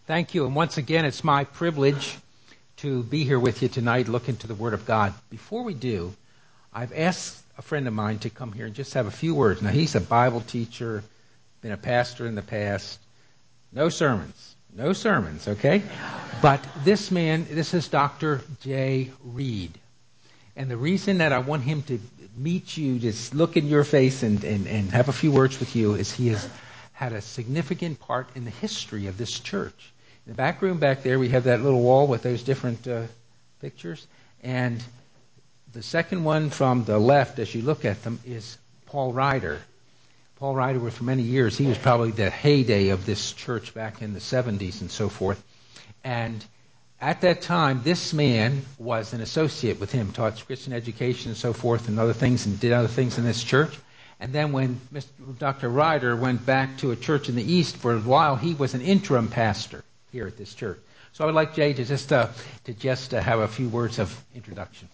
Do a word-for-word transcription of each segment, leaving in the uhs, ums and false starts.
Thank you. And once again, it's my privilege to be here with you tonight, look into the Word of God. Before we do, I've asked a friend of mine to come here and just have a few words. Now, he's a Bible teacher, been a pastor in the past. No sermons. No sermons, okay? But this man, this is Doctor Jay Reed. And the reason that I want him to meet you, just look in your face and, and, and have a few words with you, is he has had a significant part in the history of this church. In the back room back there, we have that little wall with those different uh, pictures. And the second one from the left, as you look at them, is Paul Ryder. Paul Ryder was for many years, he was probably the heyday of this church back in the seventies and so forth. And at that time, this man was an associate with him, taught Christian education and so forth and other things, and did other things in this church. And then when Mister Doctor Ryder went back to a church in the East for a while, he was an interim pastor here at this church. So I would like Jay to just uh, to just uh, have a few words of introduction.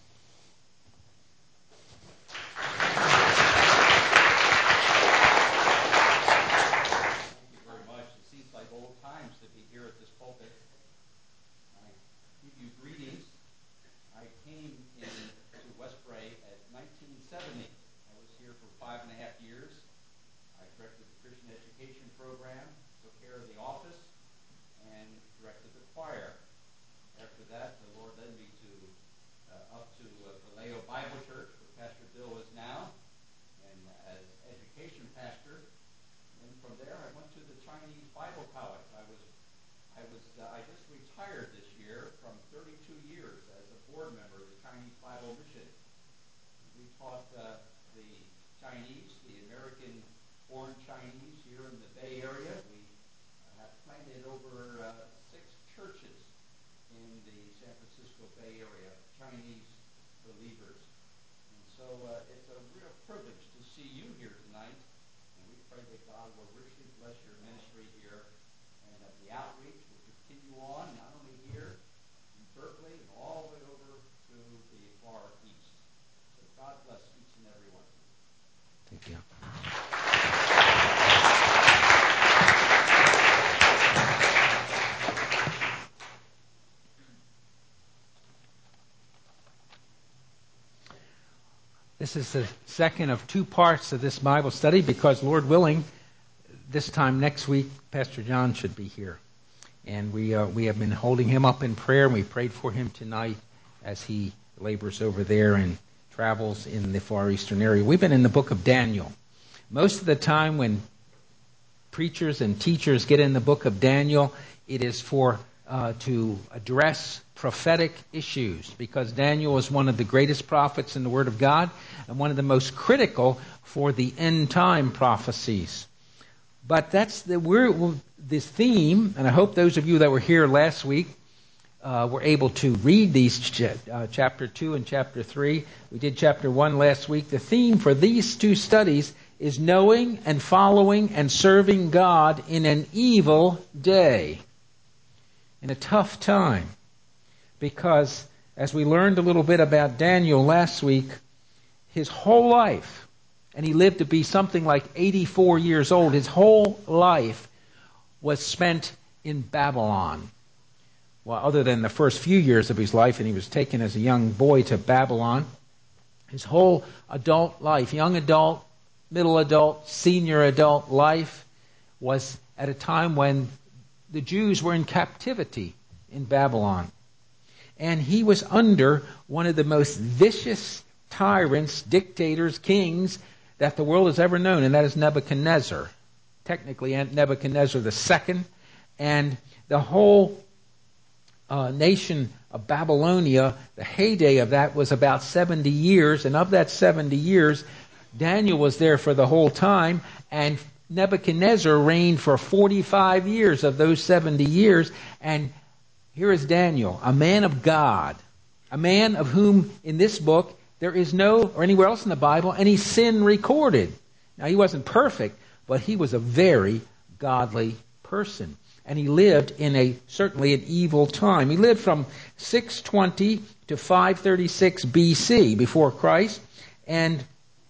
Thank you very much. It seems like old times to be here at this pulpit. I give you greetings. I came into Westbury at nineteen seventy. I was here for five and a half years. I directed the Christian education program, took care of the office, and directed the choir. After that, the Lord led me to uh, up to uh, Vallejo Bible Church, where Pastor Bill is now, and as education pastor. And from there, I went to the Chinese Bible College. I was, I was, uh, I just retired this year from thirty-two years as a board member of the Chinese Bible Mission. We taught uh, the Chinese, the American-born Chinese here in the Bay Area. We uh, have planted over uh, six churches in the San Francisco Bay Area, Chinese believers. And so uh, it's a real privilege to see you here tonight. And we pray that God will richly bless your ministry here, and that the outreach will continue on, not only here in Berkeley, and all the way over to the far east. So God bless each and every one of you. Thank you. This is the second of two parts of this Bible study because, Lord willing, this time next week, Pastor John should be here. And we uh, we have been holding him up in prayer, and we prayed for him tonight as he labors over there and travels in the Far Eastern area. We've been in the book of Daniel. Most of the time when preachers and teachers get in the book of Daniel, it is for uh, to address prophetic issues, because Daniel is one of the greatest prophets in the Word of God and one of the most critical for the end time prophecies. But that's the we're, this theme, and I hope those of you that were here last week uh, were able to read these ch- uh, chapter two and chapter three. We did chapter one last week. The theme for these two studies is knowing and following and serving God in an evil day, in a tough time. Because, as we learned a little bit about Daniel last week, his whole life, and he lived to be something like eighty-four years old, his whole life was spent in Babylon. Well, other than the first few years of his life, and he was taken as a young boy to Babylon, his whole adult life, young adult, middle adult, senior adult life, was at a time when the Jews were in captivity in Babylon. And he was under one of the most vicious tyrants, dictators, kings that the world has ever known, and that is Nebuchadnezzar. Technically, Nebuchadnezzar the Second. And the whole uh, nation of Babylonia, the heyday of that was about seventy years. And of that seventy years, Daniel was there for the whole time, and Nebuchadnezzar reigned for forty-five years of those seventy years. And here is Daniel, a man of God, a man of whom in this book there is no, or anywhere else in the Bible, any sin recorded. Now, he wasn't perfect, but he was a very godly person. And he lived in a, certainly an evil time. He lived from six twenty to five thirty-six B C, before Christ. And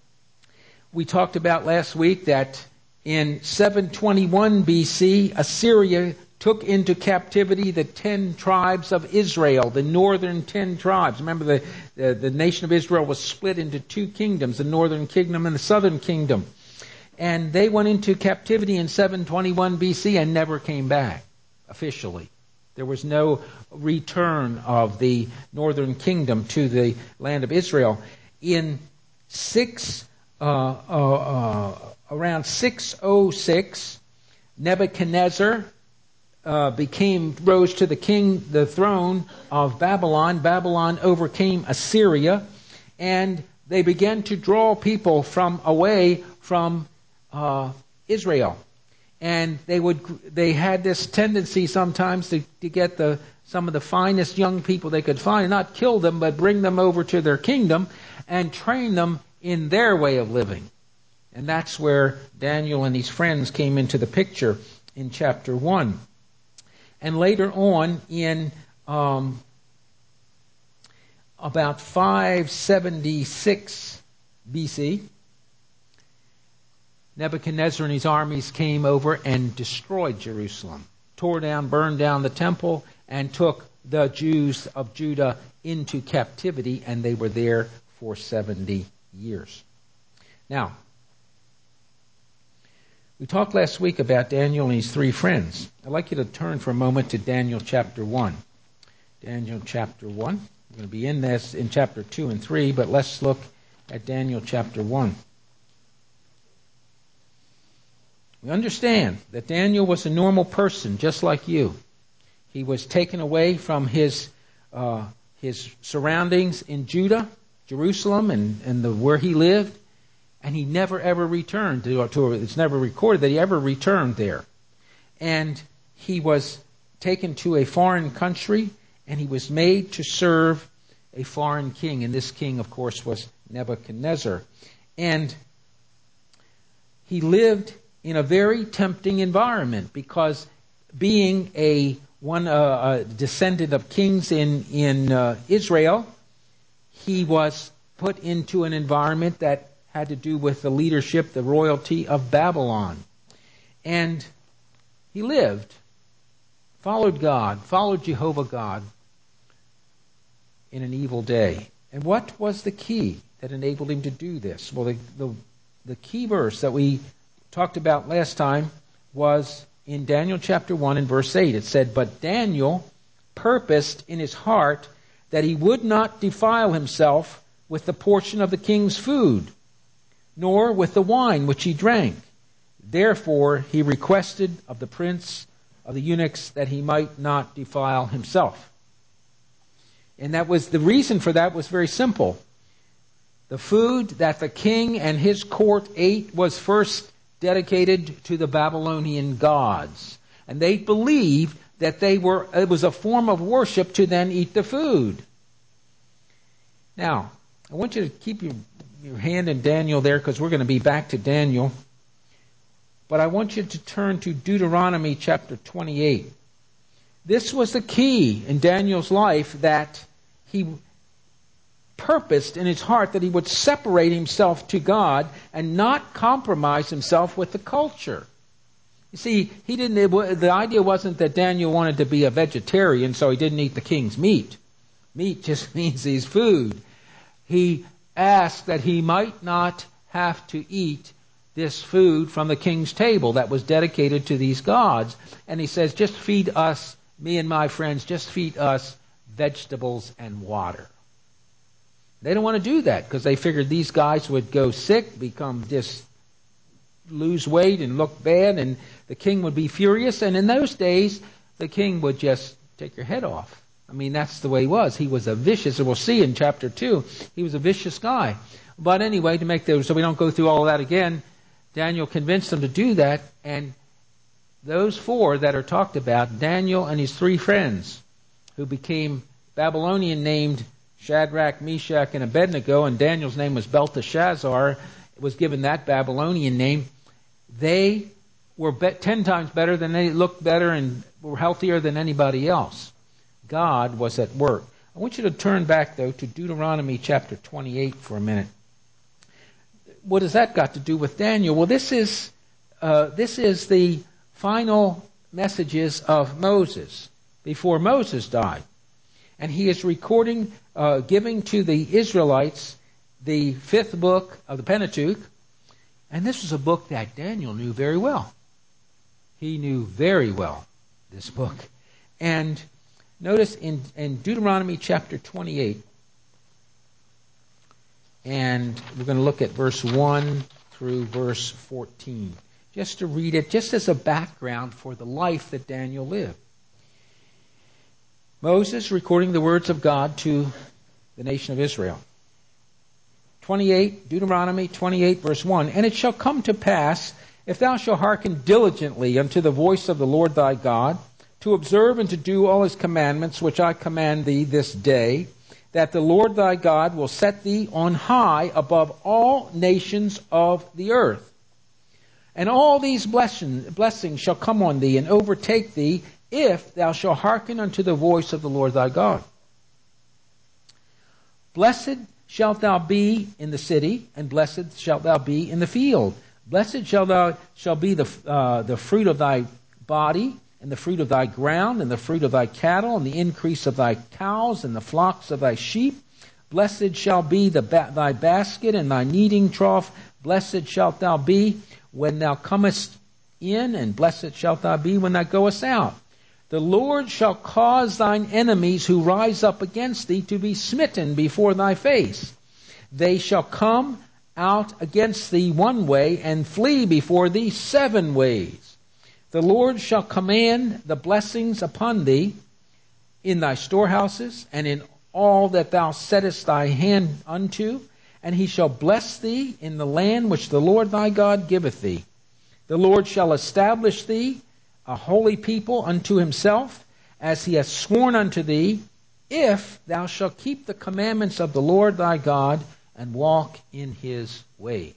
we talked about last week that in seven twenty-one B C, Assyria took into captivity the ten tribes of Israel, the northern ten tribes. Remember, the, the, the nation of Israel was split into two kingdoms, the northern kingdom and the southern kingdom. And they went into captivity in seven twenty-one B C and never came back officially. There was no return of the northern kingdom to the land of Israel. In six, uh, uh, uh, around six oh six, Nebuchadnezzar uh, became rose to the king, the throne of Babylon. Babylon overcame Assyria, and they began to draw people from away from uh, Israel. And they would, they had this tendency sometimes to, to get the, some of the finest young people they could find, and not kill them, but bring them over to their kingdom and train them in their way of living. And that's where Daniel and his friends came into the picture in chapter one. And later on in, um, about five seventy-six B C, Nebuchadnezzar and his armies came over and destroyed Jerusalem, tore down, burned down the temple, and took the Jews of Judah into captivity, and they were there for seventy years. Now, we talked last week about Daniel and his three friends. I'd like you to turn for a moment to Daniel chapter one. Daniel chapter one. We're going to be in this in chapter two and three, but let's look at Daniel chapter one. We understand that Daniel was a normal person, just like you. He was taken away from his uh, his surroundings in Judah, Jerusalem, and, and the, where he lived, and he never ever returned to, to. It's never recorded that he ever returned there. And he was taken to a foreign country, and he was made to serve a foreign king. And this king, of course, was Nebuchadnezzar. And he lived in a very tempting environment, because being a one uh, a descendant of kings in in uh, Israel, he was put into an environment that had to do with the leadership, the royalty of Babylon. And he lived, followed God, followed Jehovah God in an evil day. And what was the key that enabled him to do this? Well, the the, the key verse that we talked about last time was in Daniel chapter one and verse eight. It said, "But Daniel purposed in his heart that he would not defile himself with the portion of the king's food, nor with the wine which he drank. Therefore he requested of the prince of the eunuchs that he might not defile himself." And that was the reason for that was very simple. The food that the king and his court ate was first dedicated to the Babylonian gods. And they believed that they were, it was a form of worship to then eat the food. Now, I want you to keep your, your hand in Daniel there, because we're going to be back to Daniel. But I want you to turn to Deuteronomy chapter twenty-eight. This was the key in Daniel's life, that he purposed in his heart that he would separate himself to God and not compromise himself with the culture. You see, he didn't. It, the idea wasn't that Daniel wanted to be a vegetarian, so he didn't eat the king's meat. Meat just means he's food. He asked that he might not have to eat this food from the king's table that was dedicated to these gods. And he says, just feed us, me and my friends, just feed us vegetables and water. They don't want to do that, because they figured these guys would go sick, become just lose weight and look bad, and the king would be furious. And in those days, the king would just take your head off. I mean, that's the way he was. He was a vicious, and we'll see in chapter two, he was a vicious guy. But anyway, to make those, so we don't go through all of that again, Daniel convinced them to do that, and those four that are talked about, Daniel and his three friends, who became Babylonian named Shadrach, Meshach, and Abednego, and Daniel's name was Belteshazzar, was given that Babylonian name. They were be- ten times better than they looked better and were healthier than anybody else. God was at work. I want you to turn back, though, to Deuteronomy chapter twenty-eight for a minute. What has that got to do with Daniel? Well, this is uh, this is the final messages of Moses before Moses died. And he is recording, uh, giving to the Israelites the fifth book of the Pentateuch. And this was a book that Daniel knew very well. He knew very well this book. And notice in, in Deuteronomy chapter twenty-eight, and we're going to look at verse one through verse fourteen, just to read it, just as a background for the life that Daniel lived. Moses recording the words of God to the nation of Israel. twenty-eight, Deuteronomy twenty-eight, verse one. And it shall come to pass, if thou shalt hearken diligently unto the voice of the Lord thy God, to observe and to do all his commandments which I command thee this day, that the Lord thy God will set thee on high above all nations of the earth. And all these blessings, blessings shall come on thee and overtake thee, if thou shalt hearken unto the voice of the Lord thy God. Blessed shalt thou be in the city, and blessed shalt thou be in the field. Blessed shall thou shall be the uh, the fruit of thy body, and the fruit of thy ground, and the fruit of thy cattle, and the increase of thy cows, and the flocks of thy sheep. Blessed shall be the ba- thy basket and thy kneading trough. Blessed shalt thou be when thou comest in, and blessed shalt thou be when thou goest out. The Lord shall cause thine enemies who rise up against thee to be smitten before thy face. They shall come out against thee one way, and flee before thee seven ways. The Lord shall command the blessings upon thee in thy storehouses, and in all that thou settest thy hand unto, and he shall bless thee in the land which the Lord thy God giveth thee. The Lord shall establish thee a holy people unto himself, as he hath sworn unto thee, if thou shalt keep the commandments of the Lord thy God, and walk in his ways.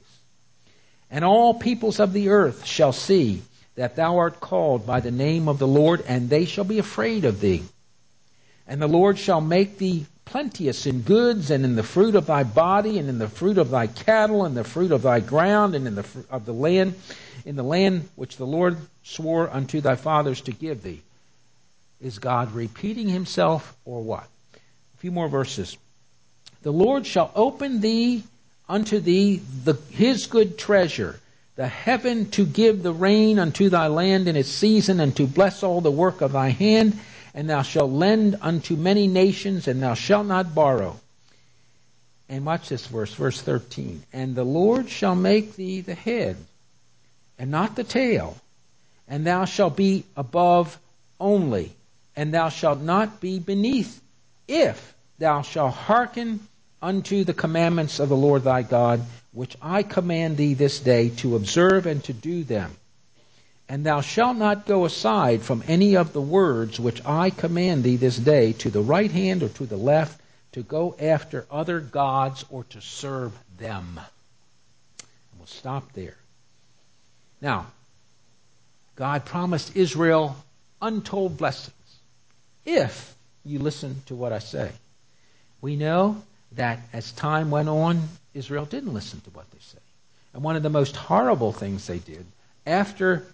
And all peoples of the earth shall see that thou art called by the name of the Lord, and they shall be afraid of thee. And the Lord shall make thee plenteous in goods, and in the fruit of thy body, and in the fruit of thy cattle, and the fruit of thy ground, and in the fruit of the land, in the land which the Lord swore unto thy fathers to give thee. Is God repeating himself, or what? A few more verses. The Lord shall open thee unto thee the, his good treasure, the heaven to give the rain unto thy land in its season, and to bless all the work of thy hand. And thou shalt lend unto many nations, and thou shalt not borrow. And watch this verse, verse thirteen. And the Lord shall make thee the head, and not the tail. And thou shalt be above only, and thou shalt not be beneath, if thou shalt hearken unto the commandments of the Lord thy God, which I command thee this day, to observe and to do them. And thou shalt not go aside from any of the words which I command thee this day, to the right hand or to the left, to go after other gods or to serve them. We'll stop there. Now, God promised Israel untold blessings if you listen to what I say. We know that as time went on, Israel didn't listen to what they say. And one of the most horrible things they did, after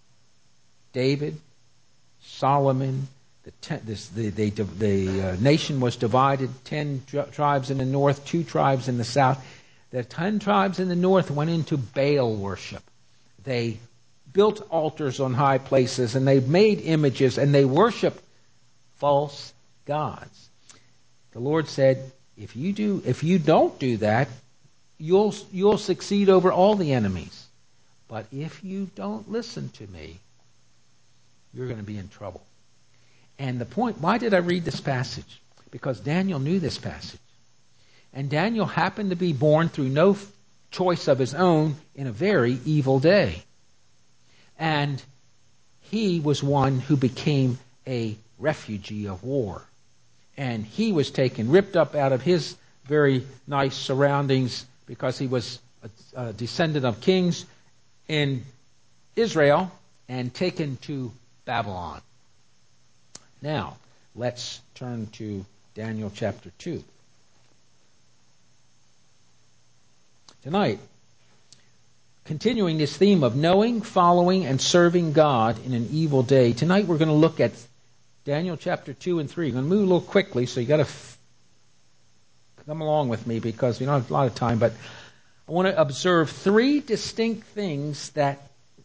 David, Solomon, the, ten, this, the, the, the uh, nation was divided, ten tri- tribes in the north, two tribes in the south. The ten tribes in the north went into Baal worship. They built altars on high places, and they made images, and they worshiped false gods. The Lord said, if you do, if you don't do that, you'll you'll succeed over all the enemies. But if you don't listen to me, you're going to be in trouble. And the point, why did I read this passage? Because Daniel knew this passage. And Daniel happened to be born through no choice of his own in a very evil day. And he was one who became a refugee of war. And he was taken, ripped up out of his very nice surroundings, because he was a, a descendant of kings in Israel, and taken to Babylon. Now, let's turn to Daniel chapter two. Tonight, continuing this theme of knowing, following, and serving God in an evil day. Tonight we're going to look at Daniel chapter two and three. I'm going to move a little quickly, so you got to f- come along with me because we don't have a lot of time. But I want to observe three distinct things that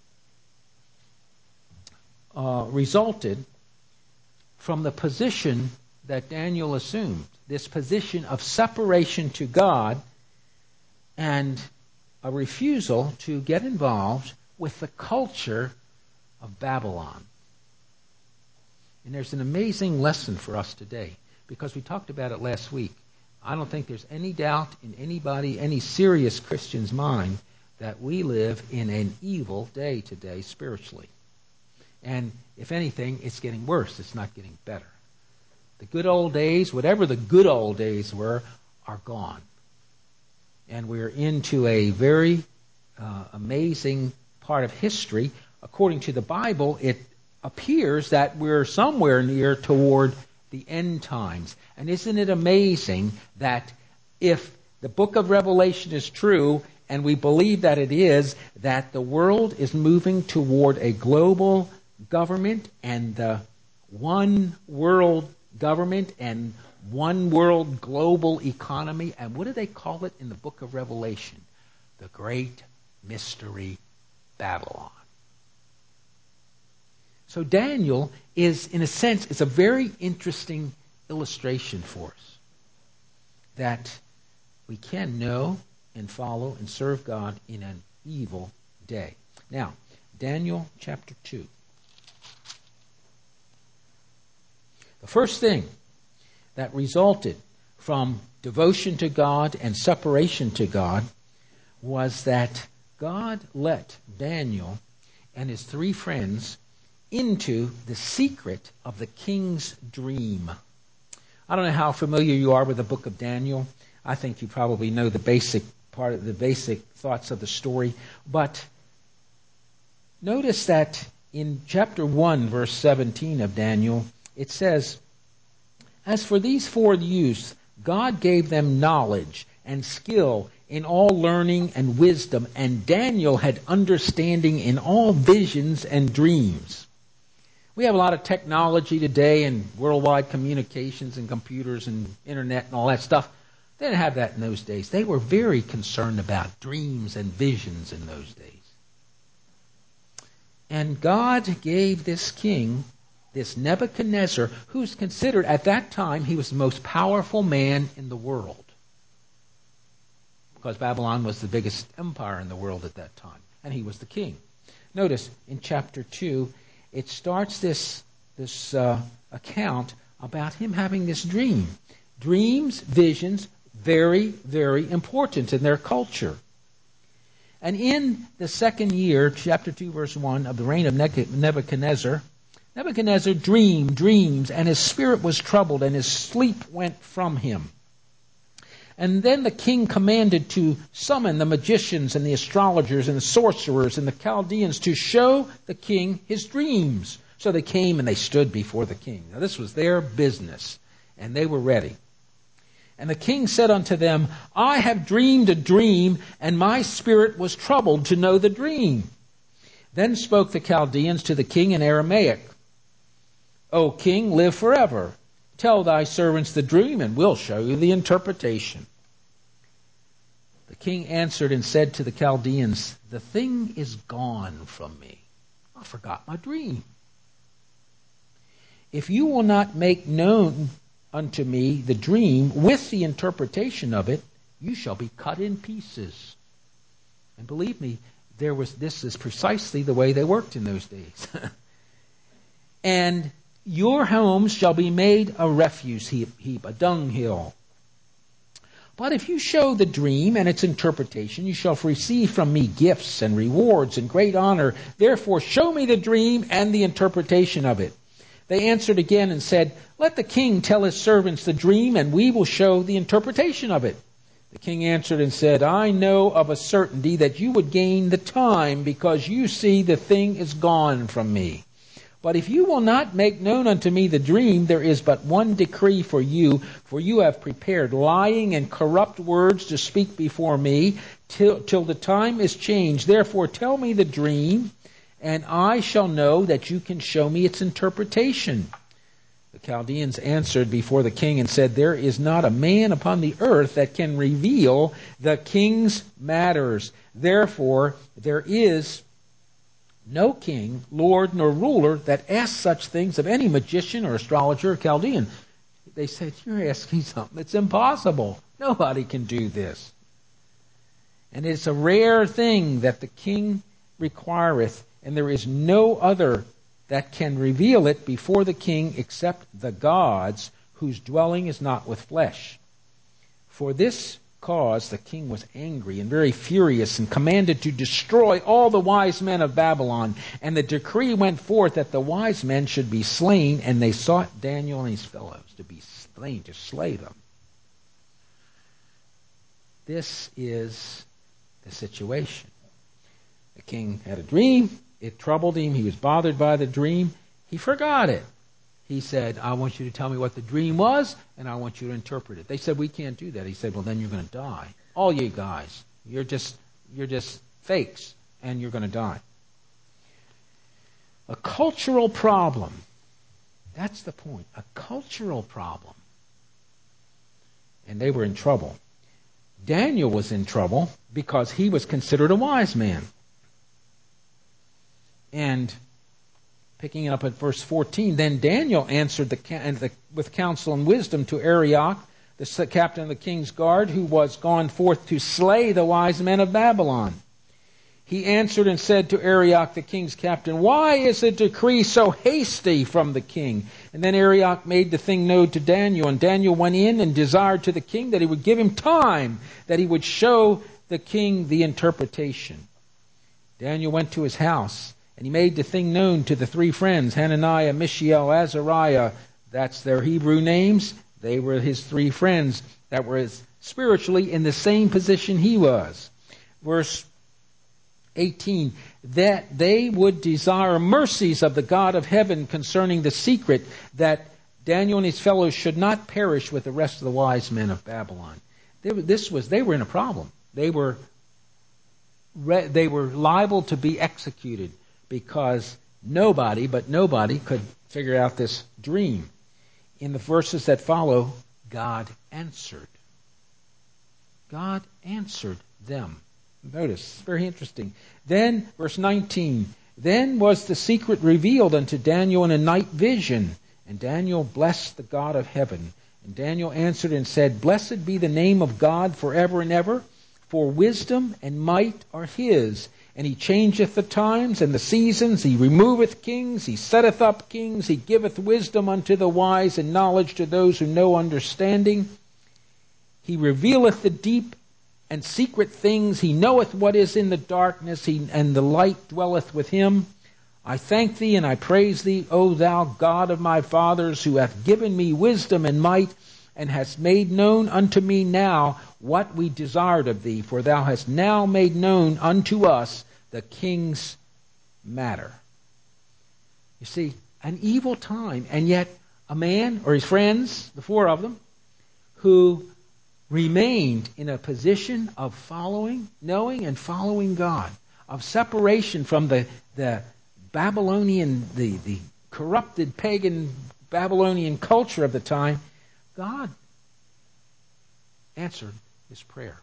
uh, resulted from the position that Daniel assumed. This position of separation to God and a refusal to get involved with the culture of Babylon. And there's an amazing lesson for us today, because we talked about it last week. I don't think there's any doubt in anybody, any serious Christian's mind, that we live in an evil day today spiritually. And if anything, it's getting worse. It's not getting better. The good old days, whatever the good old days were, are gone. And we're into a very uh, amazing part of history. According to the Bible, it appears that we're somewhere near toward the end times. And isn't it amazing that if the book of Revelation is true, and we believe that it is, that the world is moving toward a global government and the one world government and one world global economy. And what do they call it in the book of Revelation? The Great Mystery Babylon. So Daniel is, in a sense, it's a very interesting illustration for us that we can know and follow and serve God in an evil day. Now, Daniel chapter two. The first thing that resulted from devotion to God and separation to God was that God let Daniel and his three friends into the secret of the king's dream. I don't know how familiar you are with the book of Daniel. I think you probably know the basic part of the basic thoughts of the story. But notice that in chapter one, verse seventeen of Daniel, it says, "As for these four youths, God gave them knowledge and skill in all learning and wisdom, and Daniel had understanding in all visions and dreams." We have a lot of technology today and worldwide communications and computers and internet and all that stuff. They didn't have that in those days. They were very concerned about dreams and visions in those days. And God gave this king, this Nebuchadnezzar, who's considered at that time, he was the most powerful man in the world. Because Babylon was the biggest empire in the world at that time. And he was the king. Notice in chapter two, it starts this, this uh, account about him having this dream. Dreams, visions, very, very important in their culture. And in the second year, chapter two, verse one, of the reign of Nebuchadnezzar, Nebuchadnezzar dreamed dreams, and his spirit was troubled, and his sleep went from him. And then the king commanded to summon the magicians and the astrologers and the sorcerers and the Chaldeans to show the king his dreams. So they came and they stood before the king. Now this was their business, and they were ready. And the king said unto them, "I have dreamed a dream, and my spirit was troubled to know the dream." Then spoke the Chaldeans to the king in Aramaic, "O king, live forever. Tell thy servants the dream, and we'll show you the interpretation." The king answered and said to the Chaldeans, "The thing is gone from me. I forgot my dream. If you will not make known unto me the dream with the interpretation of it, you shall be cut in pieces." And believe me, there was this is precisely the way they worked in those days. "And your homes shall be made a refuse heap, heap, a dunghill. But if you show the dream and its interpretation, you shall receive from me gifts and rewards and great honor. Therefore show me the dream and the interpretation of it." They answered again and said, "Let the king tell his servants the dream, and we will show the interpretation of it." The king answered and said, "I know of a certainty that you would gain the time, because you see the thing is gone from me. But if you will not make known unto me the dream, there is but one decree for you, for you have prepared lying and corrupt words to speak before me, till, till the time is changed. Therefore tell me the dream, and I shall know that you can show me its interpretation. The Chaldeans answered before the king and said, there is not a man upon the earth that can reveal the king's matters. Therefore there is no king, lord, nor ruler that asks such things of any magician or astrologer or Chaldean. They said, you're asking something that's impossible. Nobody can do this. And it's a rare thing that the king requireth, and there is no other that can reveal it before the king except the gods, whose dwelling is not with flesh. For this cause the king was angry and very furious, and commanded to destroy all the wise men of Babylon. And the decree went forth that the wise men should be slain, and they sought Daniel and his fellows to be slain, to slay them. This is the situation. The king had a dream. It troubled him. He was bothered by the dream. He forgot it. He said, I want you to tell me what the dream was, and I want you to interpret it. They said, we can't do that. He said, well, then you're going to die. All you guys, you're just, you're just fakes, and you're going to die. A cultural problem. That's the point. A cultural problem. And they were in trouble. Daniel was in trouble because he was considered a wise man. And picking up at verse fourteen, then Daniel answered the, the, with counsel and wisdom to Arioch, the captain of the king's guard, who was gone forth to slay the wise men of Babylon. He answered and said to Arioch, the king's captain, why is the decree so hasty from the king? And then Arioch made the thing known to Daniel, and Daniel went in and desired to the king that he would give him time, that he would show the king the interpretation. Daniel went to his house, and he made the thing known to the three friends, Hananiah, Mishael, Azariah. That's their Hebrew names. They were his three friends that were spiritually in the same position he was. Verse eighteen, that they would desire mercies of the God of heaven concerning the secret, that Daniel and his fellows should not perish with the rest of the wise men of Babylon. They were, this was, they were in a problem. They were, they were liable to be executed, because nobody, but nobody, could figure out this dream. In the verses that follow, God answered. God answered them. Notice, it's very interesting. Then, verse nineteen, then was the secret revealed unto Daniel in a night vision, and Daniel blessed the God of heaven. And Daniel answered and said, blessed be the name of God forever and ever, for wisdom and might are his. And he changeth the times and the seasons. He removeth kings. He setteth up kings. He giveth wisdom unto the wise and knowledge to those who know understanding. He revealeth the deep and secret things. He knoweth what is in the darkness, he, and the light dwelleth with him. I thank thee and I praise thee, O thou God of my fathers, who hath given me wisdom and might, and hast made known unto me now what we desired of thee, for thou hast now made known unto us the king's matter. You see, an evil time, and yet a man, or his friends, the four of them, who remained in a position of following, knowing and following God, of separation from the, the Babylonian, the, the corrupted pagan Babylonian culture of the time. God answered his prayer.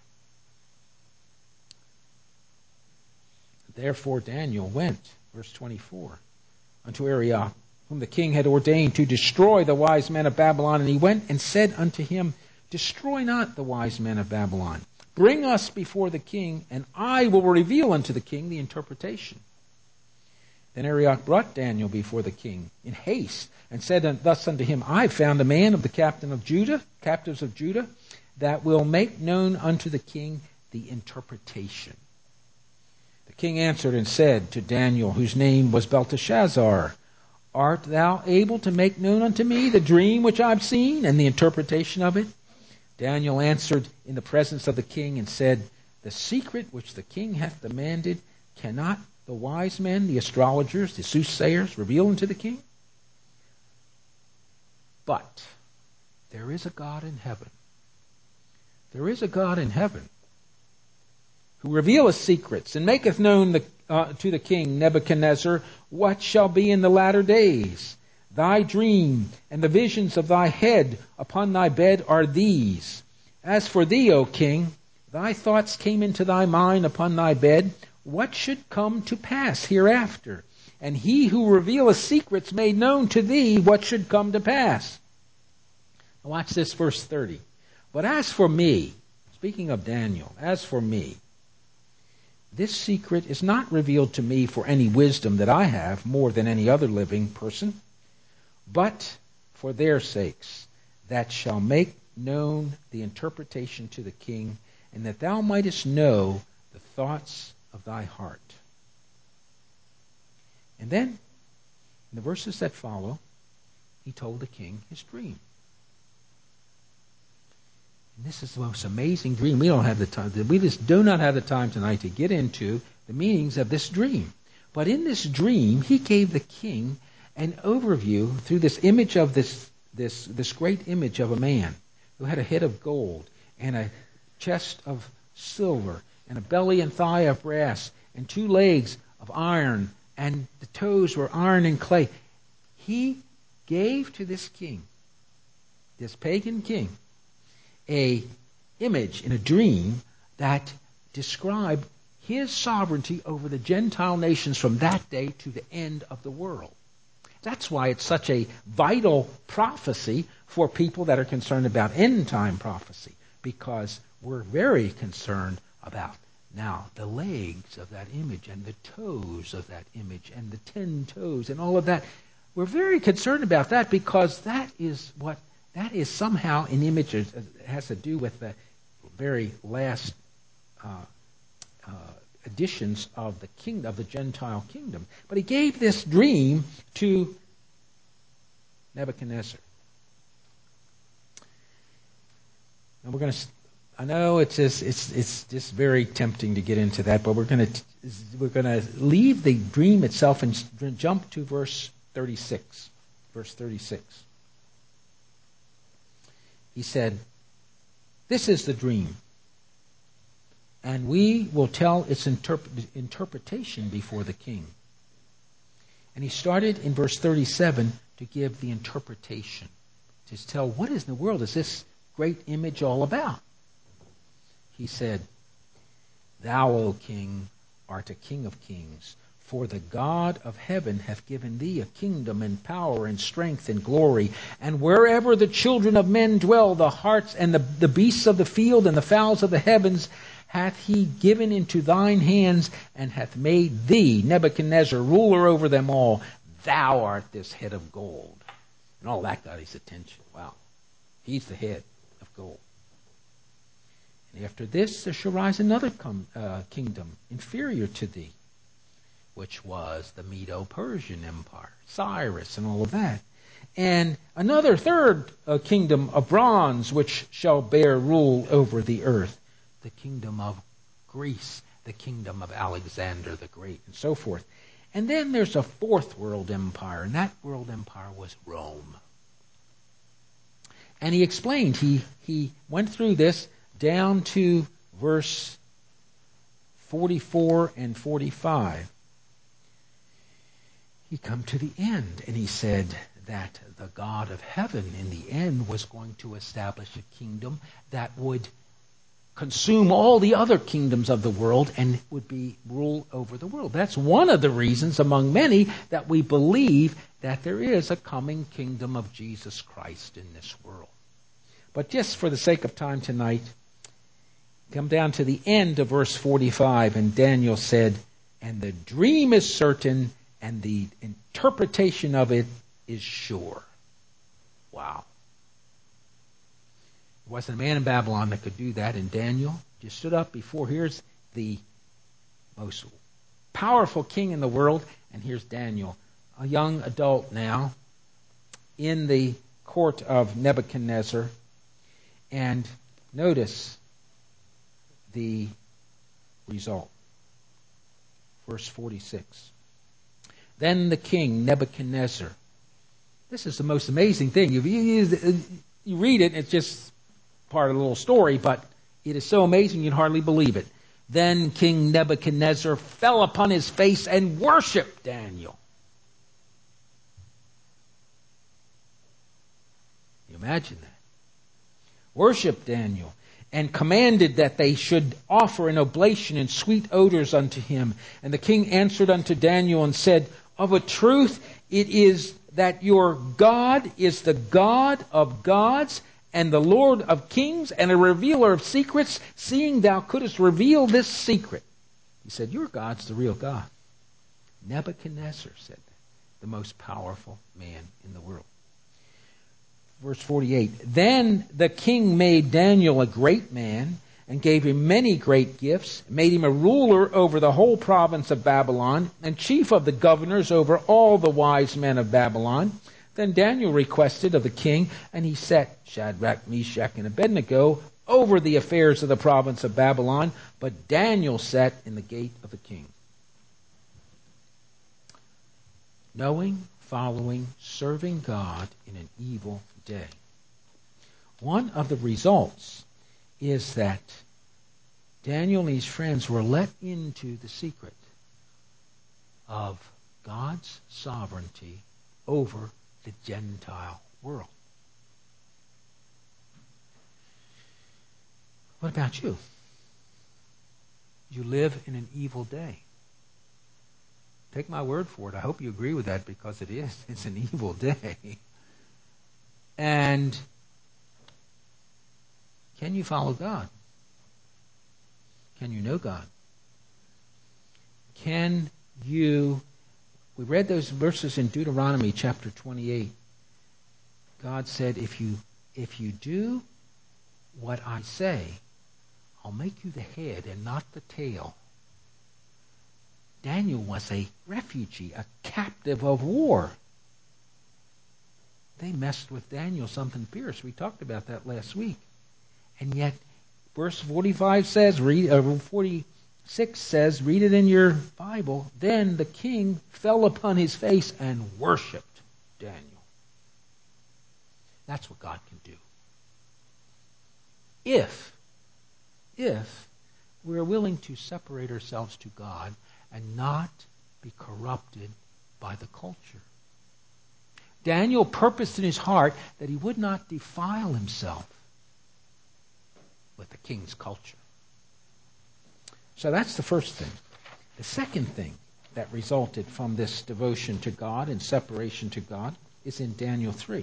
Therefore Daniel went, verse twenty-four, unto Arioch, whom the king had ordained to destroy the wise men of Babylon. And he went and said unto him, destroy not the wise men of Babylon. Bring us before the king, and I will reveal unto the king the interpretation. Then Arioch brought Daniel before the king in haste, and said thus unto him, I have found a man of the captain of Judah, captives of Judah, that will make known unto the king the interpretation. The king answered and said to Daniel, whose name was Belteshazzar, art thou able to make known unto me the dream which I have seen, and the interpretation of it? Daniel answered in the presence of the king and said, the secret which the king hath demanded cannot the wise men, the astrologers, the soothsayers reveal unto the king? But there is a God in heaven. There is a God in heaven who revealeth secrets and maketh known the, uh, to the king Nebuchadnezzar what shall be in the latter days. Thy dream and the visions of thy head upon thy bed are these. As for thee, O king, thy thoughts came into thy mind upon thy bed, what should come to pass hereafter? And he who revealeth secrets made known to thee what should come to pass. Now watch this, verse thirty. But as for me, speaking of Daniel, as for me, this secret is not revealed to me for any wisdom that I have more than any other living person, but for their sakes, that shall make known the interpretation to the king, and that thou mightest know the thoughts of thy heart. And then, in the verses that follow, he told the king his dream. And this is the most amazing dream. We don't have the time. We just do not have the time tonight to get into the meanings of this dream. But in this dream, he gave the king an overview through this image of this, this, this great image of a man who had a head of gold and a chest of silver and a belly and thigh of brass and two legs of iron, and the toes were iron and clay. He gave to this king, this pagan king, a image in a dream that described his sovereignty over the Gentile nations from that day to the end of the world. That's why it's such a vital prophecy for people that are concerned about end-time prophecy, because we're very concerned about now the legs of that image and the toes of that image and the ten toes and all of that. We're very concerned about that because that is what that is somehow an image that has to do with the very last uh, uh, editions of the kingdom, of the Gentile kingdom. But he gave this dream to Nebuchadnezzar. And we're going to. I know it's just, it's it's just very tempting to get into that, but we're going to we're going to leave the dream itself and jump to verse thirty-six. Verse thirty-six. He said, "This is the dream, and we will tell its interpret, interpretation before the king." And he started in verse thirty-seven to give the interpretation, to tell what in the world is this great image all about. He said, "Thou, O king, art a king of kings, for the God of heaven hath given thee a kingdom and power and strength and glory. And wherever the children of men dwell, the hearts and the, the beasts of the field and the fowls of the heavens hath he given into thine hands, and hath made thee, Nebuchadnezzar, ruler over them all. Thou art this head of gold." And all that got his attention. Wow. He's the head of gold. "And after this there shall rise another com- uh, kingdom inferior to thee, which was the Medo-Persian Empire, Cyrus and all of that. And another third uh, kingdom of bronze, which shall bear rule over the earth, the kingdom of Greece, the kingdom of Alexander the Great, and so forth. And then there's a fourth world empire, and that world empire was Rome." And he explained, he, he went through this down to verse forty-four and forty-five. He come to the end, and he said that the God of heaven in the end was going to establish a kingdom that would consume all the other kingdoms of the world and would be rule over the world. That's one of the reasons among many that we believe that there is a coming kingdom of Jesus Christ in this world. But just for the sake of time tonight, come down to the end of verse forty-five, and Daniel said, "And the dream is certain, and the interpretation of it is sure." Wow. There wasn't a man in Babylon that could do that, and Daniel just stood up before, here's the most powerful king in the world, and here's Daniel, a young adult now, in the court of Nebuchadnezzar. And notice the result. verse forty-six. Then the king Nebuchadnezzar. This is the most amazing thing. You, you, you read it, it's just part of the little story, but it is so amazing you'd hardly believe it. Then King Nebuchadnezzar fell upon his face and worshipped Daniel. You imagine that? Worshipped Daniel and commanded that they should offer an oblation and sweet odors unto him. And the king answered unto Daniel and said, of a truth it is that your God is the God of gods and the Lord of kings and a revealer of secrets, seeing thou couldst reveal this secret. He said, your God's the real God. Nebuchadnezzar said that, the most powerful man in the world. Verse forty-eight, then the king made Daniel a great man and gave him many great gifts, made him a ruler over the whole province of Babylon and chief of the governors over all the wise men of Babylon. Then Daniel requested of the king, and he set Shadrach, Meshach, and Abednego over the affairs of the province of Babylon, but Daniel sat in the gate of the king. Knowing, following, serving God in an evil day. One of the results is that Daniel and his friends were let into the secret of God's sovereignty over the Gentile world. What about you? You live in an evil day. Take my word for it. I hope you agree with that, because it is. It's an evil day. And can you follow God? Can you know God? Can you... We read those verses in Deuteronomy chapter twenty-eight. God said, if you if you do what I say, I'll make you the head and not the tail. Daniel was a refugee, a captive of war. They messed with Daniel something fierce. We talked about that last week. And yet, verse forty-five says, read, uh, forty-six says, read it in your Bible, then the king fell upon his face and worshipped Daniel. That's what God can do. If, if we're willing to separate ourselves to God and not be corrupted by the culture. Daniel purposed in his heart that he would not defile himself with the king's culture. So that's the first thing. The second thing that resulted from this devotion to God and separation to God is in Daniel three.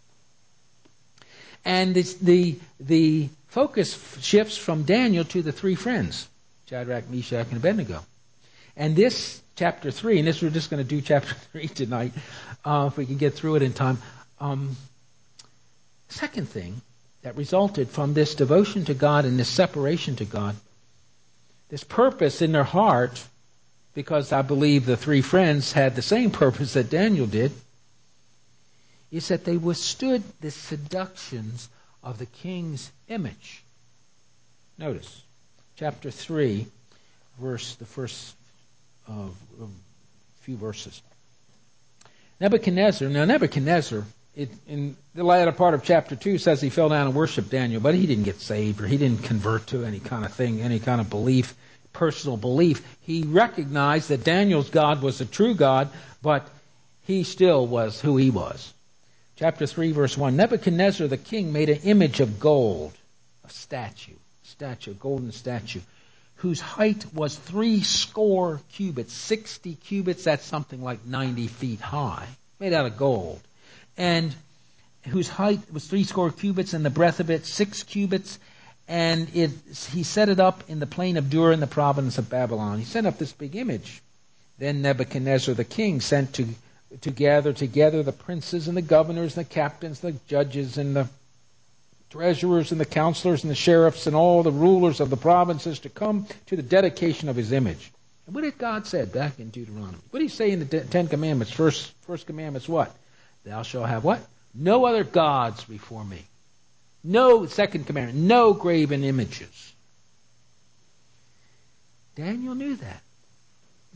And it's the, the focus shifts from Daniel to the three friends, Shadrach, Meshach, and Abednego. And this chapter three, and this we're just going to do chapter three tonight, uh, if we can get through it in time. Um, second thing that resulted from this devotion to God and this separation to God, this purpose in their heart, because I believe the three friends had the same purpose that Daniel did, is that they withstood the seductions of the king's image. Notice, chapter three, verse, the first uh, few verses. Nebuchadnezzar, now Nebuchadnezzar, it, in the latter part of chapter two says he fell down and worshiped Daniel, but he didn't get saved or he didn't convert to any kind of thing, any kind of belief, personal belief. He recognized that Daniel's God was the true God, but he still was who he was. Chapter three, verse one, Nebuchadnezzar the king made an image of gold, a statue, statue, a golden statue, whose height was three score cubits, sixty cubits, that's something like ninety feet high, made out of gold, and whose height was three score cubits, and the breadth of it six cubits, and it, he set it up in the plain of Dura in the province of Babylon. He set up this big image. Then Nebuchadnezzar the king sent to to gather together the princes and the governors and the captains, the judges and the treasurers and the counselors and the sheriffs and all the rulers of the provinces to come to the dedication of his image. And what did God say back in Deuteronomy? What did he say in the Ten Commandments? First, first commandment's what? Thou shalt have what? No other gods before me. No, second commandment, no graven images. Daniel knew that.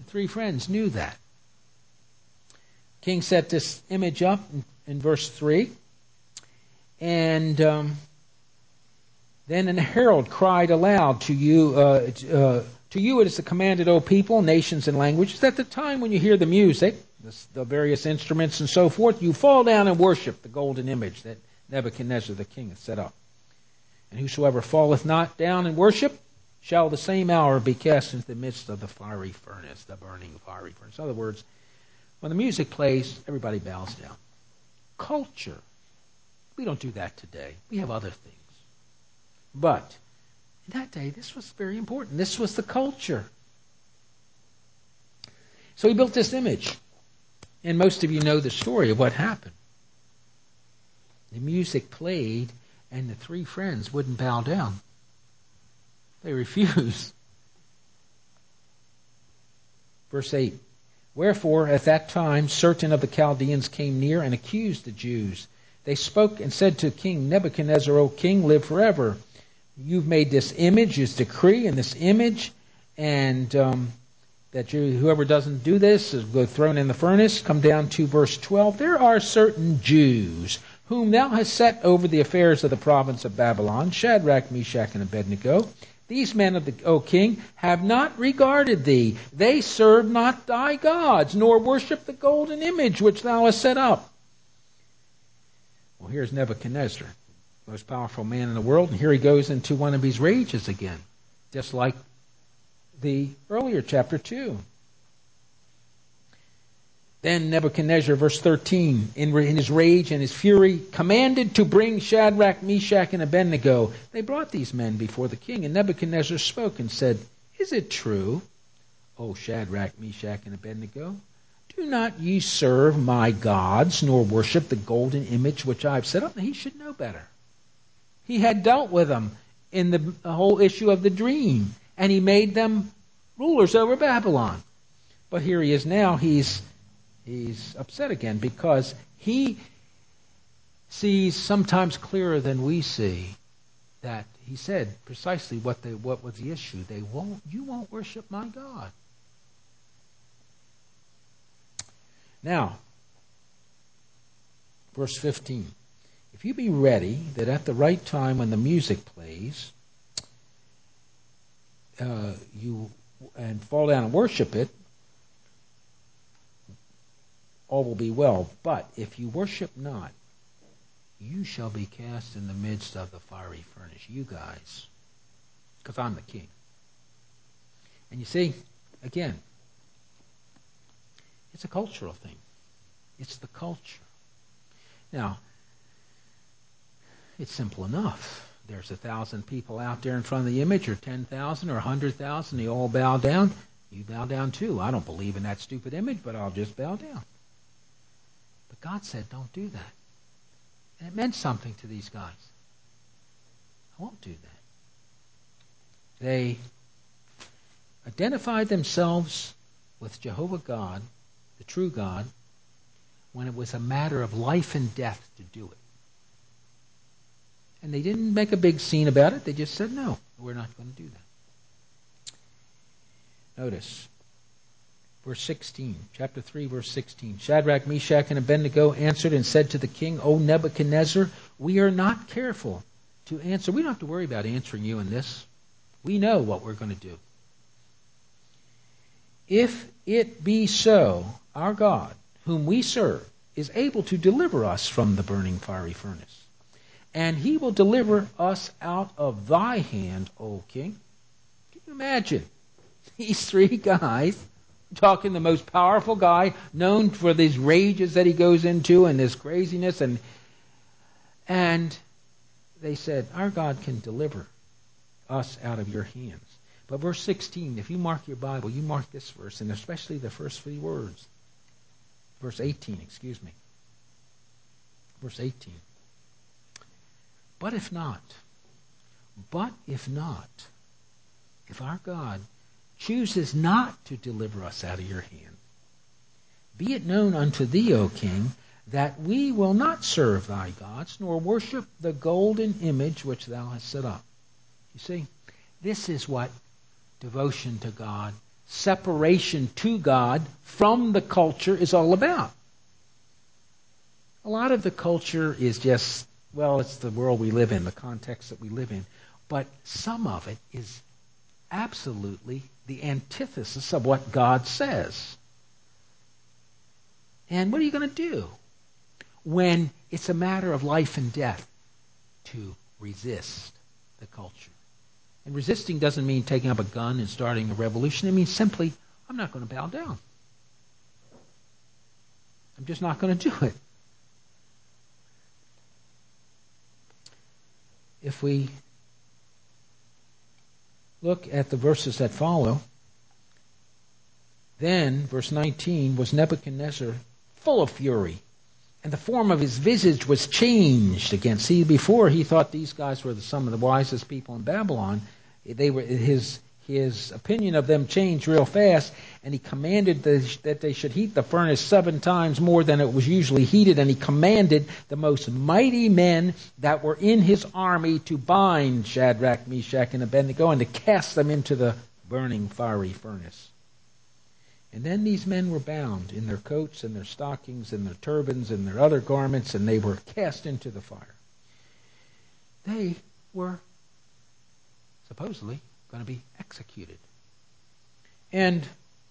The three friends knew that. King set this image up in, in verse three. And um, then an herald cried aloud to you, uh, uh, to you it is commanded, O people, nations, and languages, at the time when you hear the music, the, the various instruments and so forth, you fall down and worship the golden image that Nebuchadnezzar the king has set up. And whosoever falleth not down and worship shall the same hour be cast into the midst of the fiery furnace, the burning fiery furnace. In other words, when the music plays, everybody bows down. Culture. We don't do that today. We have other things. But in that day, this was very important. This was the culture. So he built this image. And most of you know the story of what happened. The music played, and the three friends wouldn't bow down. They refused. Verse eight. Wherefore, at that time, certain of the Chaldeans came near and accused the Jews. They spoke and said to King Nebuchadnezzar, O king, live forever. You've made this image, this decree, and this image, and um, that you, whoever doesn't do this is go thrown in the furnace. Come down to verse twelve. There are certain Jews whom thou hast set over the affairs of the province of Babylon, Shadrach, Meshach, and Abednego. These men of the, O king, have not regarded thee. They serve not thy gods, nor worship the golden image which thou hast set up. Well, here's Nebuchadnezzar, most powerful man in the world, and here he goes into one of his rages again, just like the earlier chapter two. Then Nebuchadnezzar, verse thirteen, in his rage and his fury, commanded to bring Shadrach, Meshach, and Abednego. They brought these men before the king, and Nebuchadnezzar spoke and said, Is it true, O Shadrach, Meshach, and Abednego? Do not ye serve my gods, nor worship the golden image which I have set up? Now, he should know better. He had dealt with them in the whole issue of the dream, and he made them rulers over Babylon. But here he is now, he's he's upset again because he sees sometimes clearer than we see that he said precisely what they what was the issue. They won't you won't worship my God. Now, verse fifteen. If you be ready, that at the right time when the music plays, uh, you and fall down and worship it, all will be well. But if you worship not, you shall be cast in the midst of the fiery furnace. You guys, because I'm the king. And you see, again, it's a cultural thing. It's the culture. Now, it's simple enough. There's a thousand people out there in front of the image, or ten thousand, or a hundred thousand. They all bow down. You bow down too. I don't believe in that stupid image, but I'll just bow down. But God said, don't do that. And it meant something to these guys. I won't do that. They identified themselves with Jehovah God, the true God, when it was a matter of life and death to do it. And they didn't make a big scene about it. They just said, no, we're not going to do that. Notice, verse sixteen, chapter three, verse sixteen. Shadrach, Meshach, and Abednego answered and said to the king, O Nebuchadnezzar, we are not careful to answer. We don't have to worry about answering you in this. We know what we're going to do. If it be so, our God, whom we serve, is able to deliver us from the burning fiery furnace. And he will deliver us out of thy hand, O king. Can you imagine these three guys talking, the most powerful guy, known for these rages that he goes into and this craziness, and and they said, our God can deliver us out of your hands. But verse sixteen, if you mark your Bible, you mark this verse, and especially the first three words. Verse eighteen, excuse me. Verse eighteen. But if not, but if not, if our God chooses not to deliver us out of your hand, be it known unto thee, O king, that we will not serve thy gods, nor worship the golden image which thou hast set up. You see, this is what devotion to God separation to God from the culture is all about. A lot of the culture is just, well, it's the world we live in, the context that we live in. But some of it is absolutely the antithesis of what God says. And what are you going to do when it's a matter of life and death to resist the culture? And resisting doesn't mean taking up a gun and starting a revolution. It means simply, I'm not going to bow down. I'm just not going to do it. If we look at the verses that follow, then, verse nineteen, was Nebuchadnezzar full of fury, and the form of his visage was changed again. See, before he thought these guys were the, some of the wisest people in Babylon. They were his his opinion of them changed real fast, and he commanded the, that they should heat the furnace seven times more than it was usually heated, and he commanded the most mighty men that were in his army to bind Shadrach, Meshach, and Abednego, and to cast them into the burning fiery furnace. And then these men were bound in their coats and their stockings and their turbans and their other garments, and they were cast into the fire. They were supposedly going to be executed. And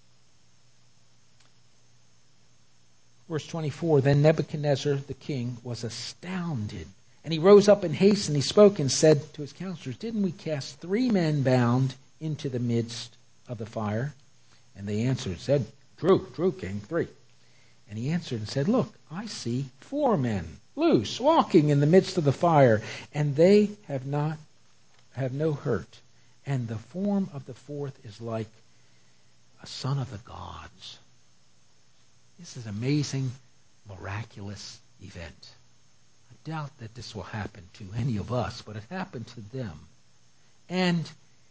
verse twenty-four, then Nebuchadnezzar the king was astounded, and he rose up in haste, and he spoke and said to his counselors, didn't we cast three men bound into the midst of the fire? And they answered, said, True, true, king, three. And he answered and said, Look, I see four men loose, walking in the midst of the fire, and they have not have no hurt. And the form of the fourth is like a son of the gods. This is an amazing, miraculous event. I doubt that this will happen to any of us, but it happened to them. And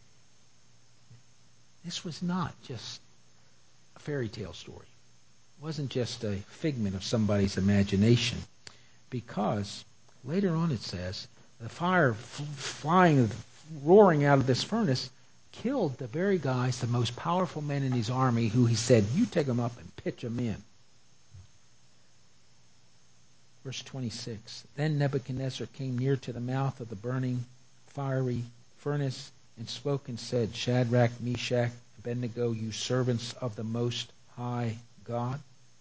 this was not just a fairy tale story. It wasn't just a figment of somebody's imagination, because later on it says the fire f- flying, roaring out of this furnace killed the very guys, the most powerful men in his army, who he said, you take them up and pitch them in. Verse twenty-six, then Nebuchadnezzar came near to the mouth of the burning fiery furnace and spoke and said, Shadrach, Meshach, Abednego, you servants of the Most High God.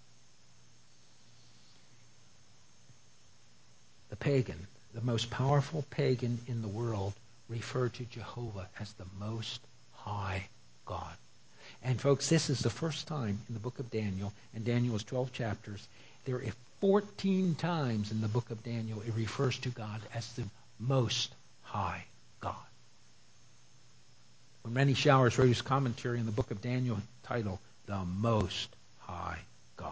The pagan, the most powerful pagan in the world, referred to Jehovah as the Most High God. And folks, this is the first time in the book of Daniel, and Daniel is twelve chapters, there are fourteen times in the book of Daniel it refers to God as the Most High God. When Rennie Showers wrote his commentary in the book of Daniel, titled, The Most High God.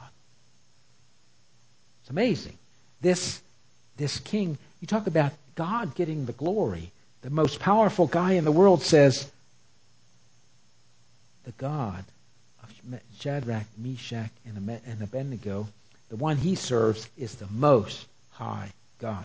It's amazing. This, this king, you talk about God getting the glory. The most powerful guy in the world says, the God of Shadrach, Meshach, and Abednego, the one he serves, is the Most High God.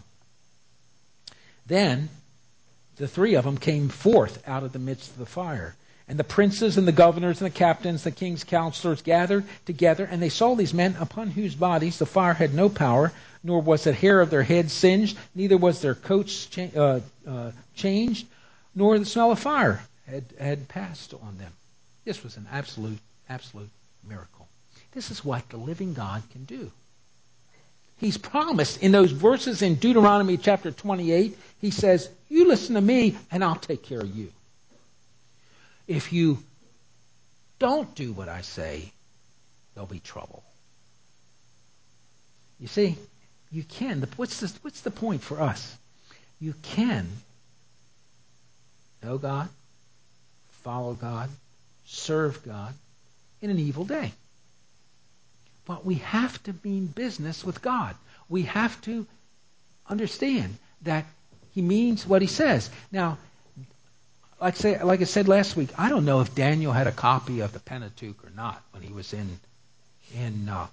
Then the three of them came forth out of the midst of the fire. And the princes and the governors and the captains, the king's counselors gathered together, and they saw these men upon whose bodies the fire had no power, nor was the hair of their heads singed, neither was their coats cha- uh, uh, changed, nor the smell of fire had, had passed on them. This was an absolute, absolute miracle. This is what the living God can do. He's promised in those verses in Deuteronomy chapter twenty-eight, he says, you listen to me and I'll take care of you. If you don't do what I say, there'll be trouble. You see, you can. What's the, what's the point for us? You can know God, follow God, serve God in an evil day. But we have to mean business with God. We have to understand that he means what he says. Now, like, say, like I said last week, I don't know if Daniel had a copy of the Pentateuch or not when he was in, in uh,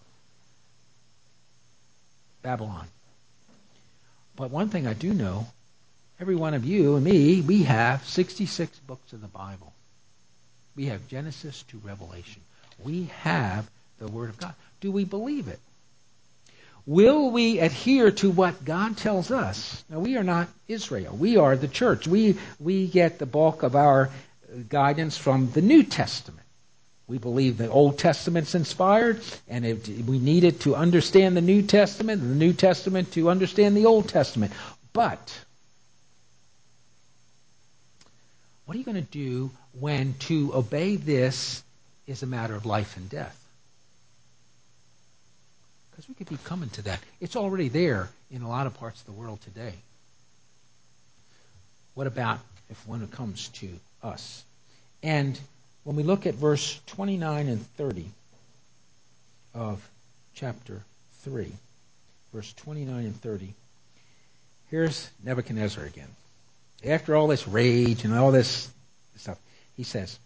Babylon. But one thing I do know, every one of you and me, we have sixty-six books of the Bible. We have Genesis to Revelation. We have the Word of God. Do we believe it? Will we adhere to what God tells us? Now, we are not Israel. We are the church. We, we get the bulk of our guidance from the New Testament. We believe the Old Testament's inspired, and it, we need it to understand the New Testament, and the New Testament to understand the Old Testament. But what are you going to do when to obey this is a matter of life and death? Because we could be coming to that. It's already there in a lot of parts of the world today. What about if when it comes to us? And when we look at verse twenty-nine and thirty of chapter three, verse twenty-nine and thirty, here's Nebuchadnezzar again. After all this rage and all this stuff, he says,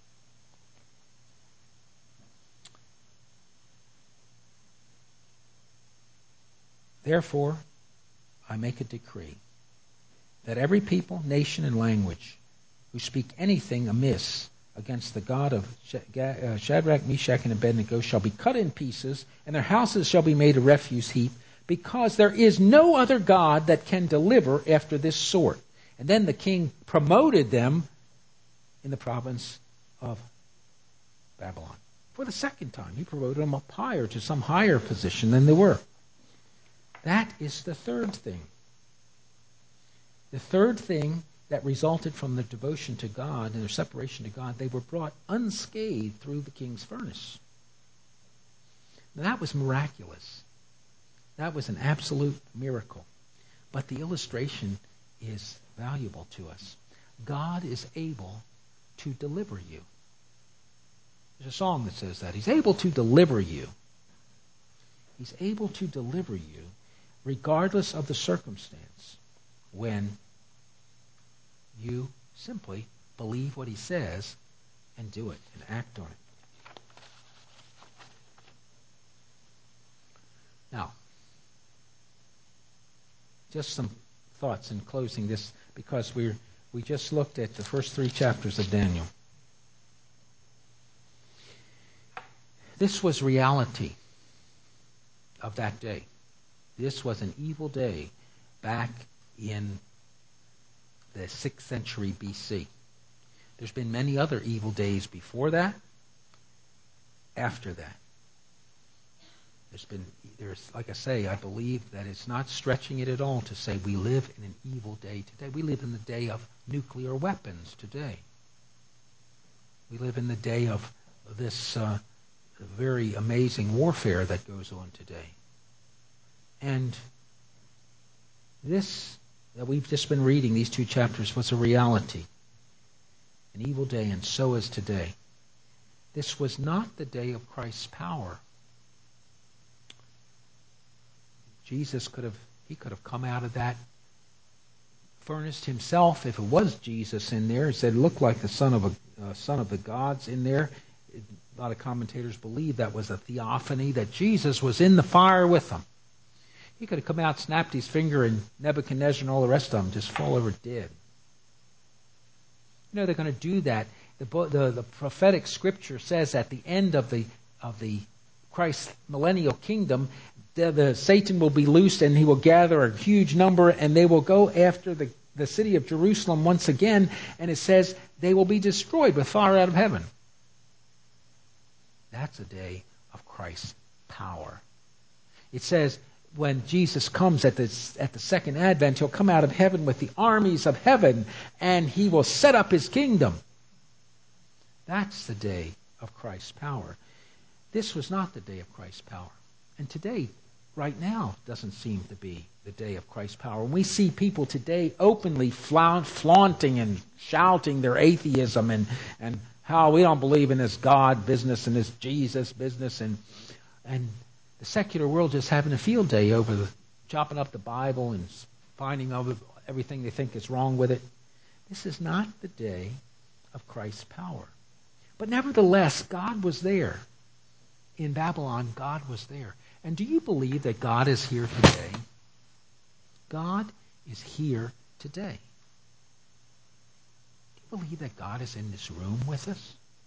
"Therefore, I make a decree that every people, nation, and language who speak anything amiss against the God of Shadrach, Meshach, and Abednego shall be cut in pieces, and their houses shall be made a refuse heap, because there is no other God that can deliver after this sort." And then the king promoted them in the province of Babylon. For the second time, he promoted them up higher to some higher position than they were. That is the third thing. The third thing that resulted from their devotion to God and their separation to God, they were brought unscathed through the king's furnace. Now, that was miraculous. That was an absolute miracle. But the illustration is valuable to us. God is able to deliver you. There's a song that says that. He's able to deliver you. He's able to deliver you regardless of the circumstance when you simply believe what he says and do it and act on it. Now, just some thoughts in closing this, because we we just looked at the first three chapters of Daniel. This was reality of that day. This was an evil day back in the sixth century B C. There's been many other evil days before that, after that. There's been, there's, like I say, I believe that it's not stretching it at all to say we live in an evil day today. We live in the day of nuclear weapons today. We live in the day of this uh, very amazing warfare that goes on today. And this that we've just been reading, these two chapters, was a reality. An evil day, and so is today. This was not the day of Christ's power. Jesus could have, he could have come out of that furnace himself if it was Jesus in there. He said it looked like the son of a uh, son of the gods in there. A lot of commentators believe that was a theophany, that Jesus was in the fire with them. He could have come out, snapped his finger, and Nebuchadnezzar and all the rest of them just fall over dead. You know, they're going to do that. The, the, the prophetic scripture says at the end of the of the Christ's millennial kingdom, the, the Satan will be loosed and he will gather a huge number, and they will go after the, the city of Jerusalem once again, and it says they will be destroyed with fire out of heaven. That's a day of Christ's power. It says when Jesus comes at the, at the second advent, he'll come out of heaven with the armies of heaven, and he will set up his kingdom. That's the day of Christ's power. This was not the day of Christ's power. And today, right now, doesn't seem to be the day of Christ's power. When we see people today openly flaunt, flaunting and shouting their atheism and, and how we don't believe in this God business and this Jesus business, and and the secular world just having a field day over the, chopping up the Bible and finding out everything they think is wrong with it. This is not the day of Christ's power. But nevertheless, God was there. In Babylon, God was there. And do you believe that God is here today? God is here today. Do you believe that God is in this room with us?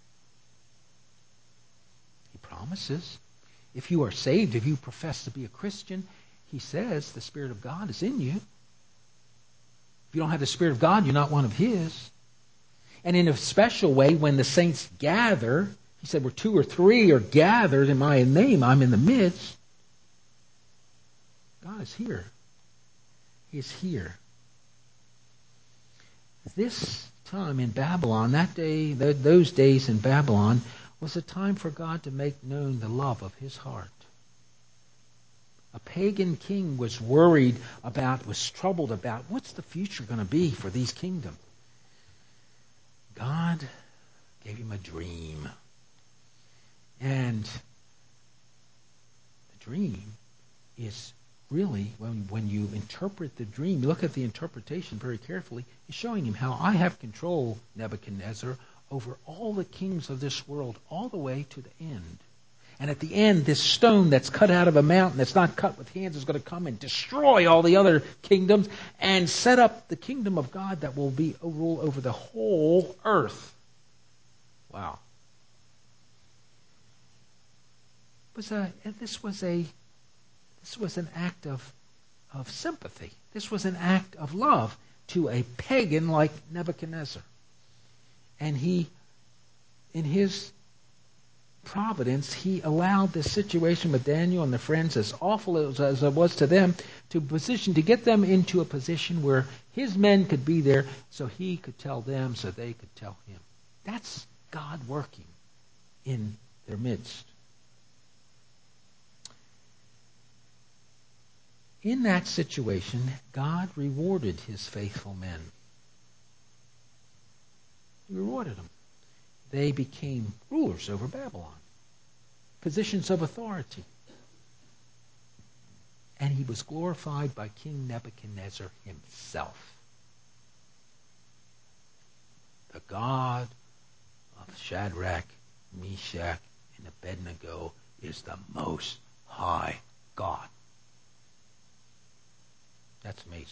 He promises. If you are saved, if you profess to be a Christian, he says the Spirit of God is in you. If you don't have the Spirit of God, you're not one of his. And in a special way, when the saints gather, he said, where two or three are gathered in my name, I'm in the midst. God is here. He is here. This time in Babylon, that day, those days in Babylon, was a time for God to make known the love of his heart. A pagan king was worried about, was troubled about, what's the future going to be for these kingdoms? God gave him a dream. And the dream is really, when, when you interpret the dream, you look at the interpretation very carefully, it's showing him how I have control, Nebuchadnezzar, over all the kings of this world, all the way to the end. And at the end, this stone that's cut out of a mountain, that's not cut with hands, is going to come and destroy all the other kingdoms and set up the kingdom of God that will be a rule over the whole earth. Wow. Was a, this was a this was an act of, of sympathy. This was an act of love to a pagan like Nebuchadnezzar. And he, in his providence, he allowed this situation with Daniel and the friends, as awful as, as it was to them, to position to get them into a position where his men could be there, so he could tell them, so they could tell him. That's God working in their midst. In that situation, God rewarded his faithful men. He rewarded them. They became rulers over Babylon, positions of authority. And he was glorified by King Nebuchadnezzar himself. The God of Shadrach, Meshach, and Abednego is the Most High God. That's amazing.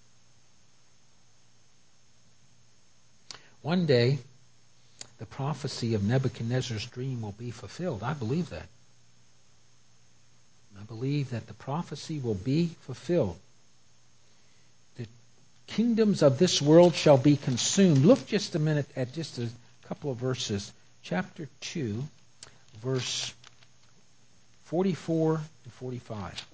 One day, the prophecy of Nebuchadnezzar's dream will be fulfilled. I believe that. I believe that the prophecy will be fulfilled. The kingdoms of this world shall be consumed. Look just a minute at just a couple of verses. Chapter two, verse forty-four and forty-five.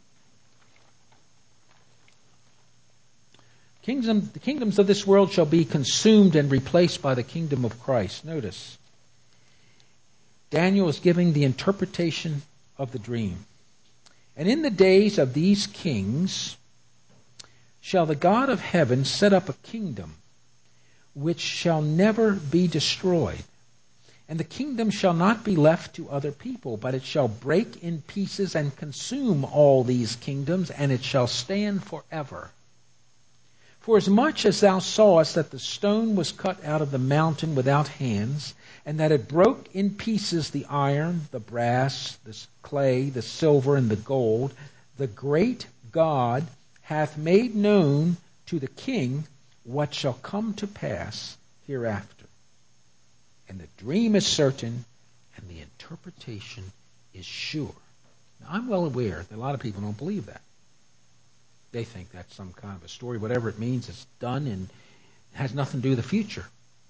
Kingdom, the kingdoms of this world shall be consumed and replaced by the kingdom of Christ. Notice, Daniel is giving the interpretation of the dream. And in the days of these kings shall the God of heaven set up a kingdom which shall never be destroyed. And the kingdom shall not be left to other people, but it shall break in pieces and consume all these kingdoms, and it shall stand forever. For as much as thou sawest that the stone was cut out of the mountain without hands, and that it broke in pieces the iron, the brass, the clay, the silver, and the gold, the great God hath made known to the king what shall come to pass hereafter. And the dream is certain, and the interpretation is sure. Now, I'm well aware that a lot of people don't believe that. They think that's some kind of a story. Whatever it means, it's done and has nothing to do with the future.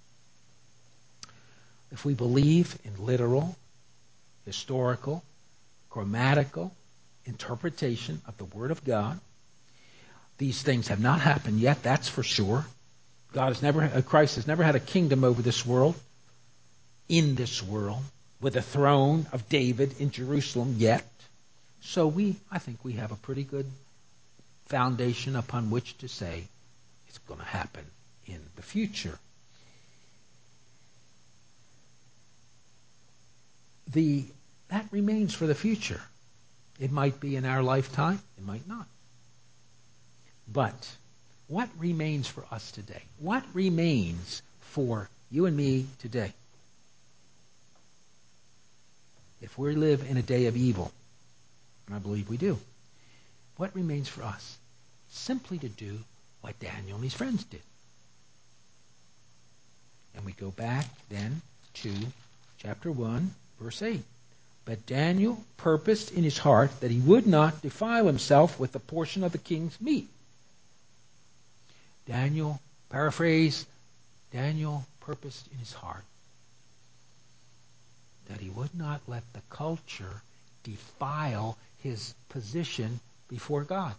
If we believe in literal, historical, grammatical interpretation of the Word of God, these things have not happened yet, that's for sure. God has never, Christ has never had a kingdom over this world, in this world, with a throne of David in Jerusalem yet. So we, I think we have a pretty good foundation upon which to say it's going to happen in the future. The that remains for the future. It might be in our lifetime, it might not. But what remains for us today? What remains for you and me today? If we live in a day of evil, and I believe we do, what remains for us? Simply to do what Daniel and his friends did. And we go back then to chapter one, verse eight. But Daniel purposed in his heart that he would not defile himself with a portion of the king's meat. Daniel, paraphrase, Daniel purposed in his heart that he would not let the culture defile his position before God.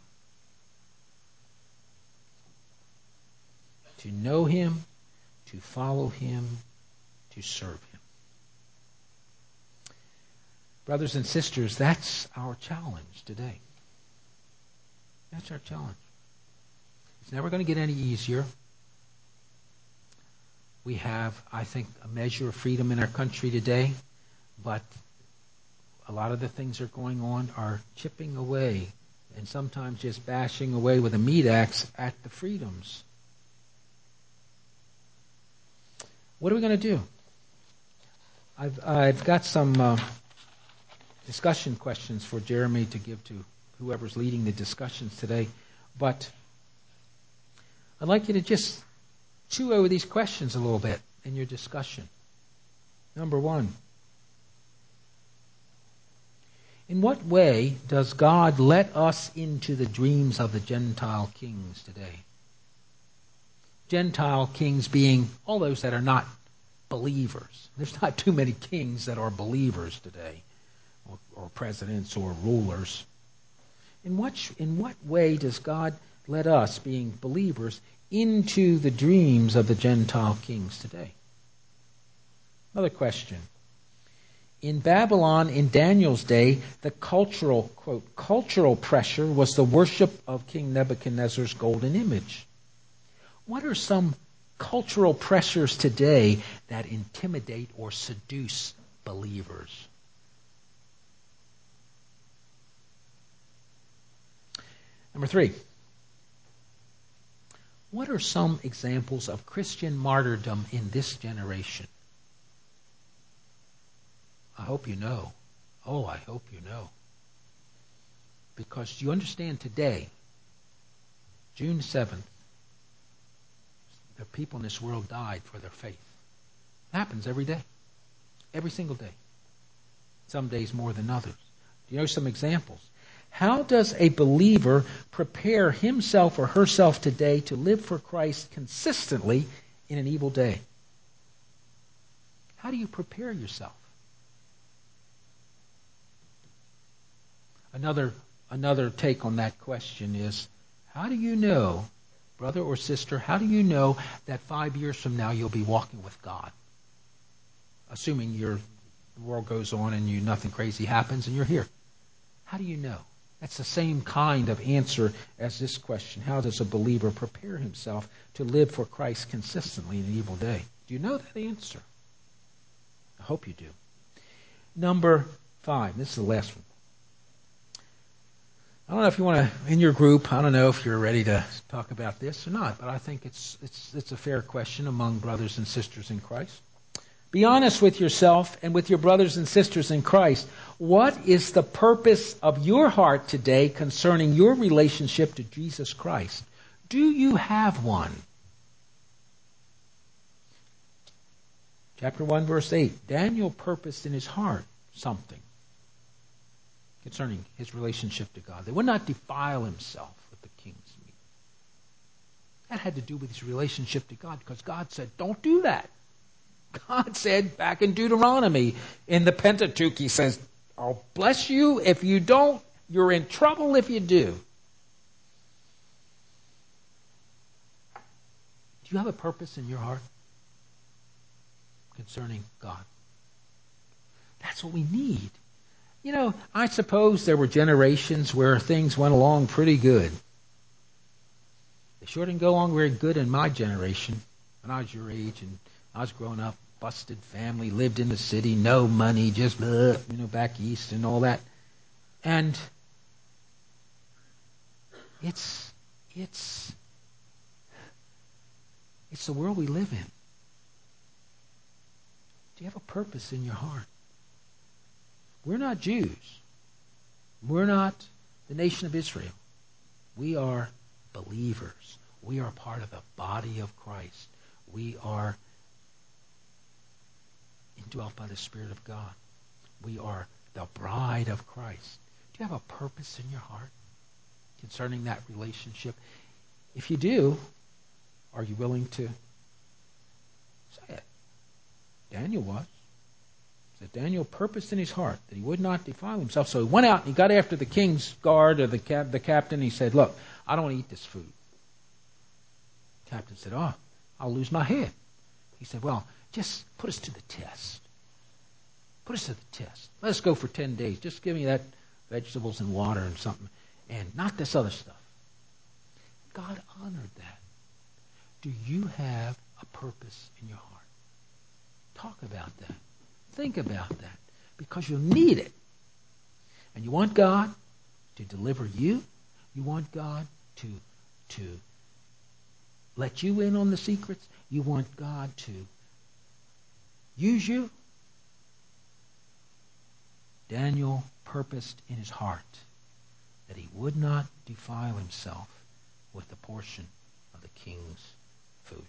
To know him, to follow him, to serve him. Brothers and sisters, that's our challenge today. That's our challenge. It's never going to get any easier. We have, I think, a measure of freedom in our country today, but a lot of the things that are going on are chipping away and sometimes just bashing away with a meat axe at the freedoms. What are we going to do? I've, I've got some uh, discussion questions for Jeremy to give to whoever's leading the discussions today, but I'd like you to just chew over these questions a little bit in your discussion. Number one, in what way does God let us into the dreams of the Gentile kings today? Gentile kings being all those that are not believers. There's not too many kings that are believers today, or, or presidents or rulers. In what, in what way does God let us, being believers, into the dreams of the Gentile kings today? Another question. In Babylon in Daniel's day, the cultural, quote, cultural pressure was the worship of King Nebuchadnezzar's golden image. What are some cultural pressures today that intimidate or seduce believers? Number three. What are some examples of Christian martyrdom in this generation? I hope you know. Oh, I hope you know. Because you understand today, June seventh, the people in this world died for their faith. It happens every day. Every single day. Some days more than others. Do you know some examples? How does a believer prepare himself or herself today to live for Christ consistently in an evil day? How do you prepare yourself? Another, another take on that question is, how do you know, brother or sister, how do you know that five years from now you'll be walking with God? Assuming your the world goes on and you nothing crazy happens and you're here. How do you know? That's the same kind of answer as this question. How does a believer prepare himself to live for Christ consistently in an evil day? Do you know that answer? I hope you do. Number five. This is the last one. I don't know if you want to, in your group, I don't know if you're ready to talk about this or not, but I think it's it's it's a fair question among brothers and sisters in Christ. Be honest with yourself and with your brothers and sisters in Christ. What is the purpose of your heart today concerning your relationship to Jesus Christ? Do you have one? Chapter one, verse eight. Daniel purposed in his heart something concerning his relationship to God. They would not defile himself with the king's meat. That had to do with his relationship to God, because God said, don't do that. God said back in Deuteronomy, in the Pentateuch, he says, I'll bless you if you don't. You're in trouble if you do. Do you have a purpose in your heart concerning God? That's what we need. You know, I suppose there were generations where things went along pretty good. They sure didn't go along very good in my generation, when I was your age and I was growing up, busted family, lived in the city, no money, just, blah, you know, back east and all that. And it's, it's, it's the world we live in. Do you have a purpose in your heart? We're not Jews. We're not the nation of Israel. We are believers. We are part of the body of Christ. We are indwelt by the Spirit of God. We are the bride of Christ. Do you have a purpose in your heart concerning that relationship? If you do, are you willing to say it? Daniel was. That Daniel purposed in his heart that he would not defile himself. So he went out and he got after the king's guard or the cap, the captain. And he said, look, I don't want to eat this food. The captain said, oh, I'll lose my head. He said, well, just put us to the test. Put us to the test. Let us go for ten days. Just give me that vegetables and water and something. And not this other stuff. God honored that. Do you have a purpose in your heart? Talk about that. Think about that. Because you'll need it. And you want God to deliver you. You want God to, to let you in on the secrets. You want God to use you. Daniel purposed in his heart that he would not defile himself with the portion of the king's food.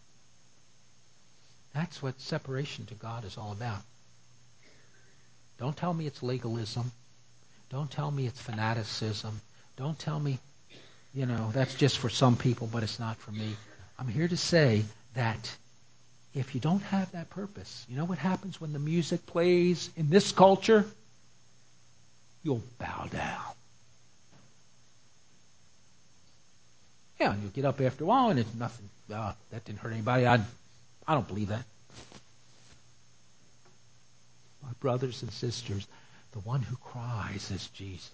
That's what separation to God is all about. Don't tell me it's legalism. Don't tell me it's fanaticism. Don't tell me, you know, that's just for some people, but it's not for me. I'm here to say that if you don't have that purpose, you know what happens when the music plays in this culture? You'll bow down. Yeah, and you'll get up after a while and it's nothing. Uh, that didn't hurt anybody. I, I don't believe that. My brothers and sisters, the one who cries is Jesus.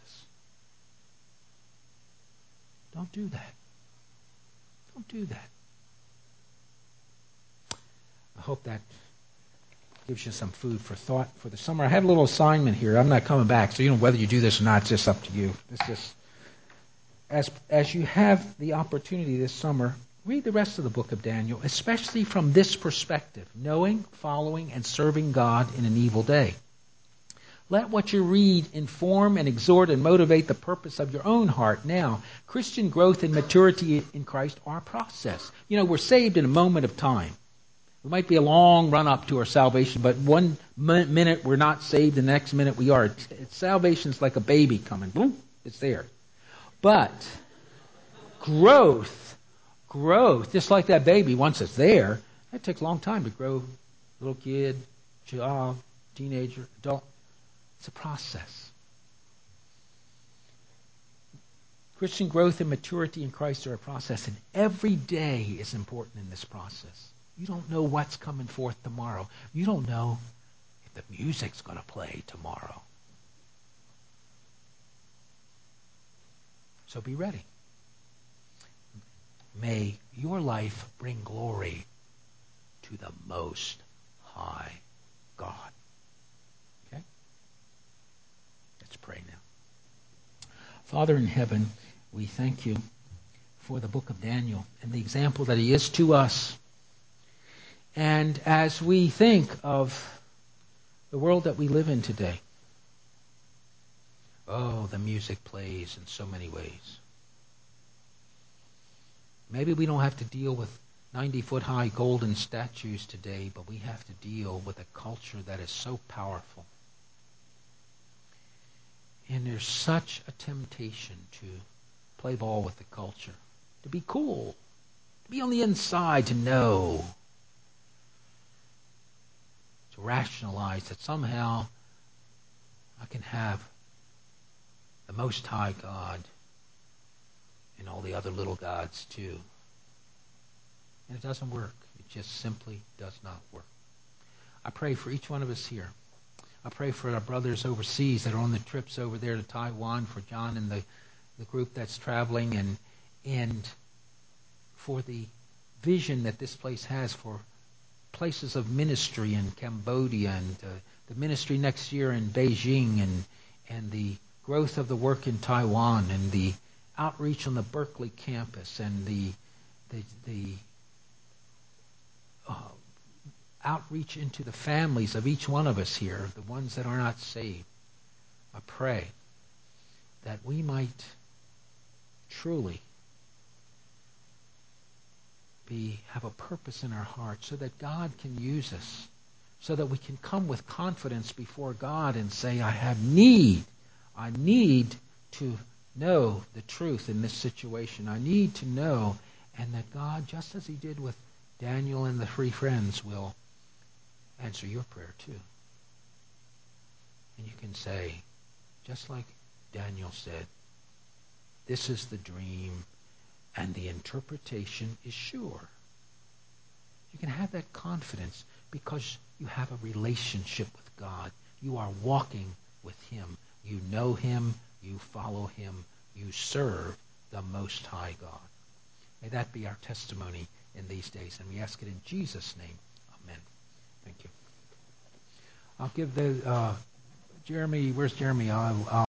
Don't do that. Don't do that. I hope that gives you some food for thought for the summer. I had a little assignment here. I'm not coming back, so you know whether you do this or not, it's just up to you. It's just as as you have the opportunity this summer, read the rest of the book of Daniel, especially from this perspective, knowing, following, and serving God in an evil day. Let what you read inform and exhort and motivate the purpose of your own heart. Now, Christian growth and maturity in Christ are a process. You know, we're saved in a moment of time. It might be a long run up to our salvation, but one minute we're not saved, the next minute we are. Salvation's like a baby coming. Boom, it's there. But growth, growth, just like that baby, once it's there, that takes a long time to grow. Little kid, child, teenager, adult. It's a process. Christian growth and maturity in Christ are a process, and every day is important in this process. You don't know what's coming forth tomorrow. You don't know if the music's going to play tomorrow. So be ready. May your life bring glory to the Most High God. Okay? Let's pray now. Father in heaven, we thank you for the book of Daniel and the example that he is to us. And as we think of the world that we live in today, oh, the music plays in so many ways. Maybe we don't have to deal with ninety-foot high golden statues today, but we have to deal with a culture that is so powerful. And there's such a temptation to play ball with the culture, to be cool, to be on the inside, to know, to rationalize that somehow I can have the Most High God and all the other little gods too. And it doesn't work. It just simply does not work. I pray for each one of us here. I pray for our brothers overseas that are on the trips over there to Taiwan, for John and the, the group that's traveling, and and for the vision that this place has for places of ministry in Cambodia, and uh, the ministry next year in Beijing, and and the growth of the work in Taiwan, and the outreach on the Berkeley campus, and the the, the uh, outreach into the families of each one of us here, the ones that are not saved. I pray that we might truly be have a purpose in our hearts so that God can use us so that we can come with confidence before God and say, I have need. I need to know the truth in this situation. I need to know, and that God, just as he did with Daniel and the three friends, will answer your prayer too. And you can say, just like Daniel said, this is the dream, and the interpretation is sure. You can have that confidence because you have a relationship with God. You are walking with him. You know him. You follow him. You serve the Most High God. May that be our testimony in these days. And we ask it in Jesus' name. Amen. Thank you. I'll give the, uh, Jeremy, where's Jeremy? I'll, I'll